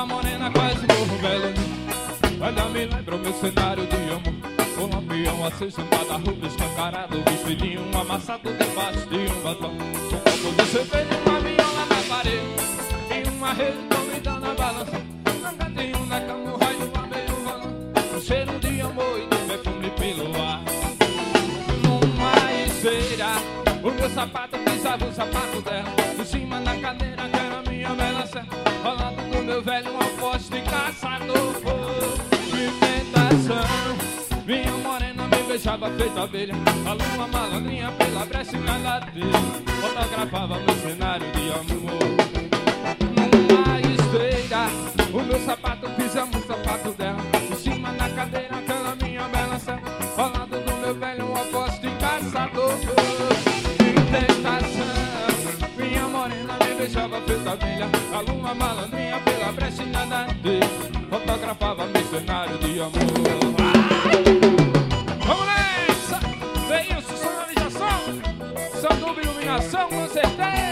uma morena quase morro velho. Ainda me lembra o meu cenário de amor. O lampião aceso, sentada, roupa escancarado, vestidinho amassado debaixo de um batom. Um copo de cerveja, uma viola na parede e uma rede convidando a balança. Um cantinho na cama, um raio, uma meio valão, um cheiro de amor e de perfume pelo ar. Numa esteira, o meu sapato pisava o sapato dela. Em cima da cadeira que era minha bela serra, rolando do meu velho um poste caçador. Pimentação, minha morena me beijava feita abelha. A lua malandrinha pela brechinha da telha fotografava meu cenário de amor. Numa esteira, o meu sapato pisava o sapato dela. Em cima da cadeira aquela minha bela serra, rolando do meu velho um poste caçador. Minha morena me beijava feita abelha. A lua malandrinha pela brechinha da telha fotografava meu cenário de amor. Vamos nessa! Veio sonorização, som de iluminação, com certeza.